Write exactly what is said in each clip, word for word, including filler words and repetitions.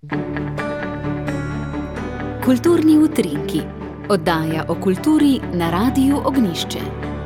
Kulturni utrinki, oddaja o kulturi na Radiu Ognjišče.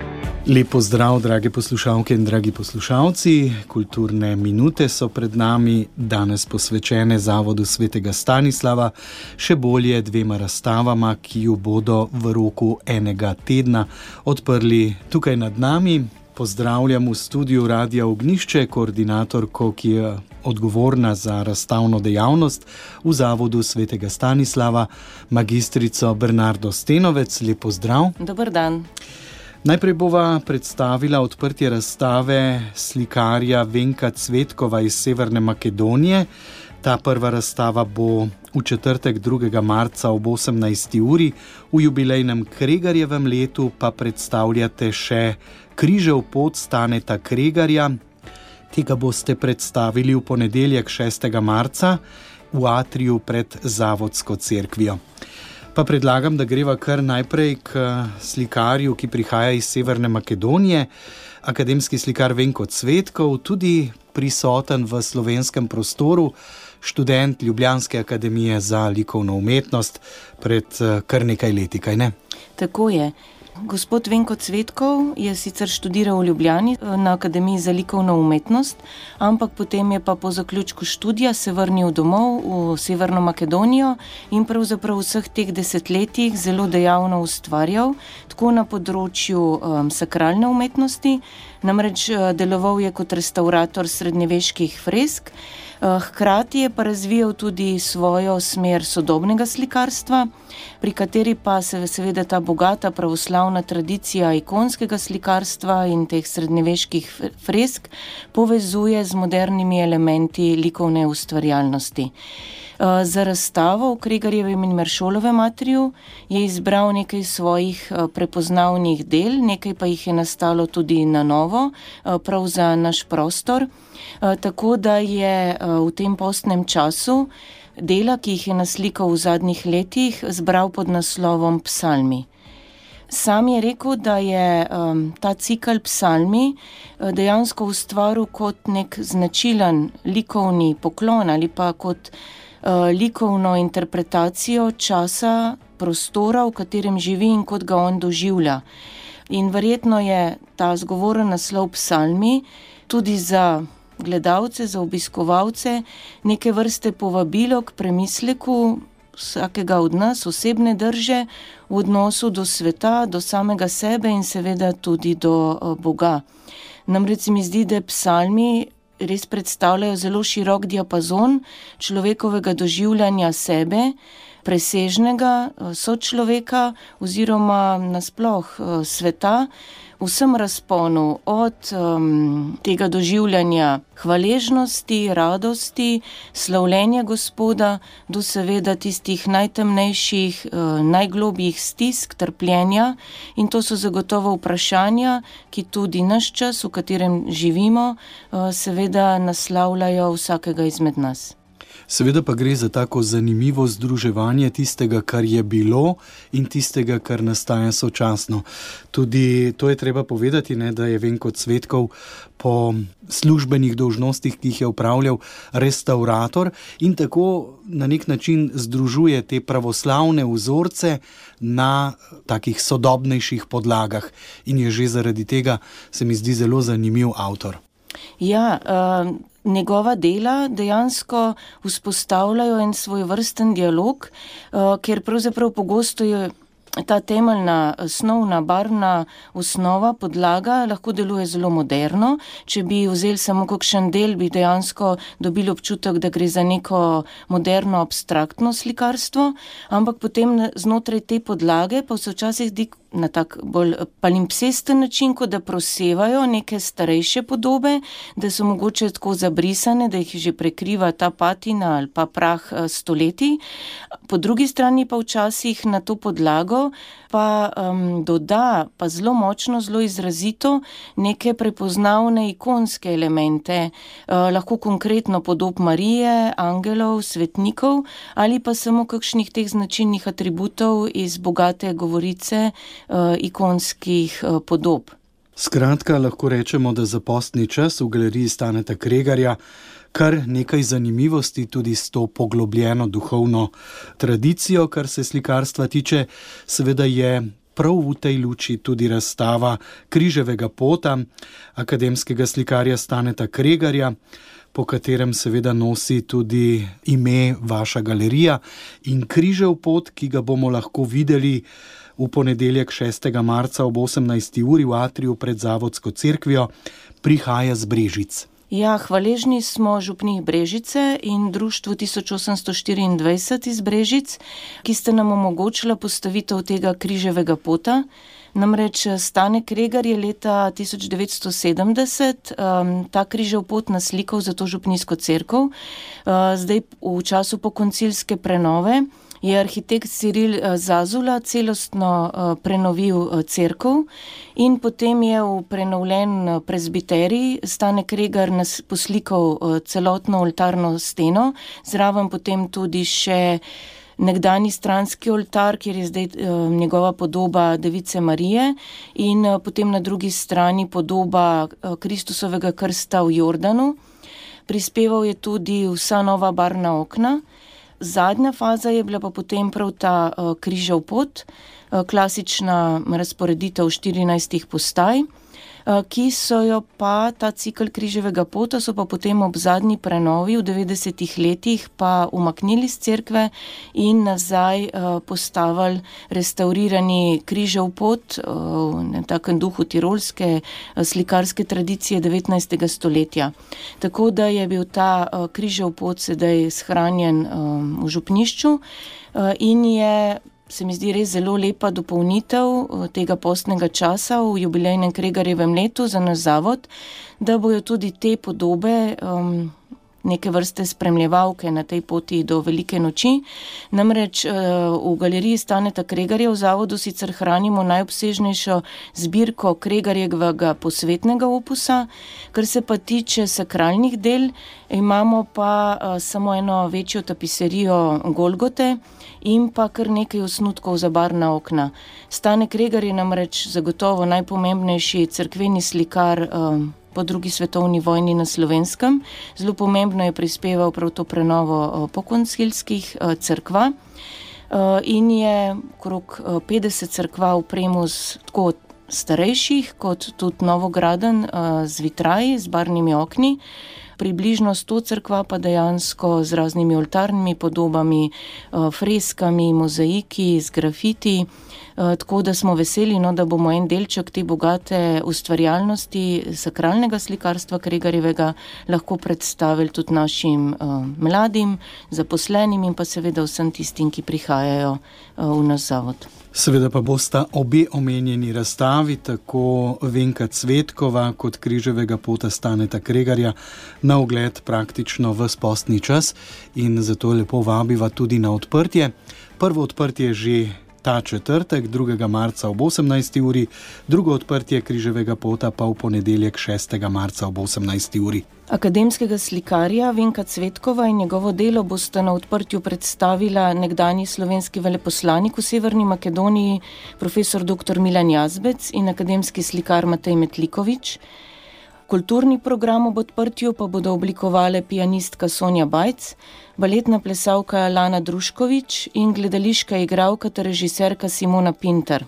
Lep pozdrav, drage poslušalke in dragi poslušalci. Kulturne minute so pred nami, danes posvečene Zavodu svetega Stanislava, še bolje dvema razstavama, ki ju bodo v roku enega tedna odprli tukaj nad nami. Pozdravljam v studiu Radia Ognjišče koordinatorko, ki je odgovorna za razstavno dejavnost v Zavodu svetega Stanislava, magistrico Bernardo Stenovec. Lep pozdrav. Dober dan. Najprej bova predstavila odprtje razstave slikarja Venka Cvetkova iz Severne Makedonije. Ta prva razstava bo v četrtek drugega marca ob osemnajsti uri. V jubilejnem Kregarjevem letu pa predstavljate še Križev pot Staneta Kregarja. Tega boste predstavili v ponedeljek šestega marca v atriju pred Zavodsko cerkvijo. Pa predlagam, da greva kar najprej k slikarju, ki prihaja iz Severne Makedonije. Akademski slikar Venko Cvetkov, tudi prisoten v slovenskem prostoru, študent Ljubljanske akademije za likovno umetnost pred kar nekaj leti, kaj ne? Tako je. Gospod Venko Cvetkov je sicer študiral v Ljubljani na Akademiji za likovno umetnost, ampak potem je pa po zaključku študija se vrnil domov v Severno Makedonijo in pravzaprav vseh teh desetletjih zelo dejavno ustvarjal, tako na področju um, sakralne umetnosti, namreč deloval je kot restaurator srednjeveških fresk, hkrati je pa razvijal tudi svojo smer sodobnega slikarstva, pri kateri pa se seveda ta bogata pravoslavna tradicija ikonskega slikarstva in teh srednjeveških fresk povezuje z modernimi elementi likovne ustvarjalnosti. Za razstavo v Kregarjevem in Meršolovem atriju je izbral nekaj svojih prepoznavnih del, nekaj pa jih je nastalo tudi na novo, prav za naš prostor, tako da je v tem postnem času dela, ki jih je naslikal v zadnjih letih, zbral pod naslovom Psalmi. Sam je rekel, da je um, ta cikel Psalmi dejansko ustvaril kot nek značilen likovni poklon ali pa kot uh, likovno interpretacijo časa, prostora, v katerem živi in kot ga on doživlja. In verjetno je ta zgovoren naslov Psalmi tudi za gledalce, za obiskovalce neke vrste povabilo k premisleku vsakega od nas, osebne drže v odnosu do sveta, do samega sebe in seveda tudi do Boga. Namreč se mi zdi, da psalmi res predstavljajo zelo širok diapazon človekovega doživljanja sebe, presežnega sočloveka oziroma nasploh sveta, v vsem razponu od um, tega doživljanja hvaležnosti, radosti, slavljenja Gospoda do seveda tistih najtemnejših, uh, najglobjih stisk, trpljenja, in to so zagotovo vprašanja, ki tudi naš čas, v katerem živimo, uh, seveda naslavljajo vsakega izmed nas. Seveda pa gre za tako zanimivo združevanje tistega, kar je bilo in tistega, kar nastaja sočasno. Tudi to je treba povedati, ne, da je Venko Cvetkov po službenih dolžnostih, ki jih je opravljal, restaurator in tako na nek način združuje te pravoslavne vzorce na takih sodobnejših podlagah in je že zaradi tega, se mi zdi, zelo zanimiv avtor. Ja, uh... Njegova dela dejansko vzpostavljajo en svoj vrsten dialog, ker pravzaprav pogosto je ta temeljna, osnovna, barvna osnova, podlaga lahko deluje zelo moderno. Če bi vzeli samo kakšen del, bi dejansko dobili občutek, da gre za neko moderno abstraktno slikarstvo, ampak potem znotraj te podlage pa se včasih zdi na tak bolj palimpsesten način, kot da prosevajo neke starejše podobe, da so mogoče tako zabrisane, da jih že prekriva ta patina ali pa prah stoletij. Po drugi strani pa včasih na to podlago pa um, doda pa zelo močno, zelo izrazito neke prepoznavne ikonske elemente, uh, lahko konkretno podob Marije, angelov, svetnikov ali pa samo kakšnih teh značilnih atributov iz bogate govorice uh, ikonskih uh, podob. Skratka, lahko rečemo, da za postni čas v galeriji Staneta Kregarja Kar nekaj zanimivosti tudi s to poglobljeno duhovno tradicijo, kar se slikarstva tiče, seveda je prav v tej luči tudi razstava Križevega pota akademskega slikarja Staneta Kregarja, po katerem seveda nosi tudi ime vaša galerija, in Križev pot, ki ga bomo lahko videli v ponedeljek šestega marca ob osemnajsti uri v atriju pred Zavodsko cerkvijo, prihaja z Brežic. Ja, hvaležni smo župniji Brežice in društvu tisoč osemsto štiriindvajset iz Brežic, ki ste nam omogočila postavitev tega Križevega pota. Namreč Stane Kregar je leta tisoč devetsto sedemdeset um, ta Križev pot naslikal za to župnijsko cerkev. Uh, zdaj v času pokoncilske prenove je arhitekt Ciril Zazula celostno uh, prenovil uh, cerkev in potem je v prenovljen uh, prezbiterij Stane Kregar nas poslikal uh, celotno oltarno steno, zraven potem tudi še nekdanji stranski oltar, kjer je zdaj uh, njegova podoba Device Marije in uh, potem na drugi strani podoba uh, Kristusovega krsta v Jordanu. Prispeval je tudi vsa nova barvna okna. Zadnja faza je bila pa potem prav ta uh, Križev pot, uh, klasična razporeditev štirinajstih postaj, uh, ki so jo pa, ta cikel Križevega pota, so pa potem ob zadnji prenovi v devetdesetih letih pa umaknili z cerkve in nazaj uh, postavili restaurirani Križev pot uh, v takem duhu tirolske uh, slikarske tradicije devetnajstega stoletja. Tako da je bil ta uh, Križev pot sedaj shranjen um, v župnišču uh, in je, se mi zdi, res zelo lepa dopolnitev tega postnega časa v jubilejnem Kregarjevem letu za naš zavod, da bojo tudi te podobe um, neke vrste spremljevalke na tej poti do velike noči. Namreč uh, v galeriji Staneta Kregarja v zavodu sicer hranimo najobsežnejšo zbirko Kregarjevega posvetnega opusa, kar se pa tiče sakralnih del, imamo pa uh, samo eno večjo tapiserijo Golgote in pa kar nekaj osnutkov za barvna okna. Stane Kregar je namreč zagotovo najpomembnejši cerkveni slikar um, po drugi svetovni vojni na Slovenskem. Zelo pomembno je prispeval prav to prenovo uh, pokoncilskih uh, cerkva uh, in je okrog uh, petdeset cerkva v Premus tako starejših kot tudi novograden uh, z vitraji, z barvnimi okni. Približno sto cerkva pa dejansko z raznimi oltarnimi podobami, freskami, mozaiki, z grafiti. Tako da smo veseli, no, da bomo en delček te bogate ustvarjalnosti sakralnega slikarstva Kregarjevega lahko predstavili tudi našim uh, mladim, zaposlenim in pa seveda vsem tistim, ki prihajajo uh, v naš zavod. Seveda pa bosta obe omenjeni razstavi, tako Venka Cvetkova kot Križevega pota Staneta Kregarja, na ogled praktično ves postni čas in zato lepo vabiva tudi na odprtje. Prvo odprtje že ta četrtek, drugega marca ob osemnajsti uri, drugo odprtje Križevega pota pa v ponedeljek šestega marca ob osemnajsti uri. Akademskega slikarja Venka Cvetkova in njegovo delo bosta na odprtju predstavila nekdanji slovenski veleposlanik v Severni Makedoniji, profesor doktor Milan Jazbec in akademski slikar Matej Metlikovič. Kulturni program ob odprtju pa bodo oblikovale pianistka Sonja Bajc, baletna plesalka Lana Druškovič in gledališka igralka ter režiserka Simona Pintar.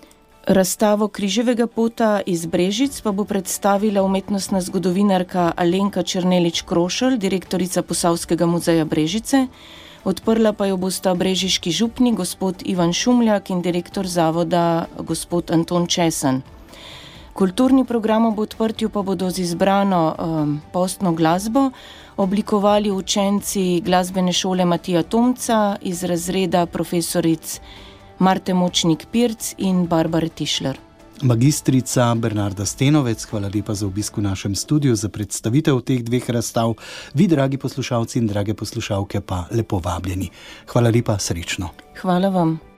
Razstavo Križevega pota iz Brežic pa bo predstavila umetnostna zgodovinarka Alenka Černelič Krošelj, direktorica Posavskega muzeja Brežice. Odprla pa jo bosta brežiški župnik gospod Ivan Šumljak in direktor zavoda gospod Anton Česen. Kulturni program ob odprtju pa bodo z izbrano um, postno glasbo oblikovali učenci glasbene šole Matija Tomca iz razreda profesoric Marte Močnik-Pirc in Barbare Tišler. Magistrica Bernarda Stenovec, hvala lepa za obisk v našem studiu, za predstavitev teh dveh razstav. Vi, dragi poslušalci in drage poslušalke, pa lepo vabljeni. Hvala lepa, srečno. Hvala vam.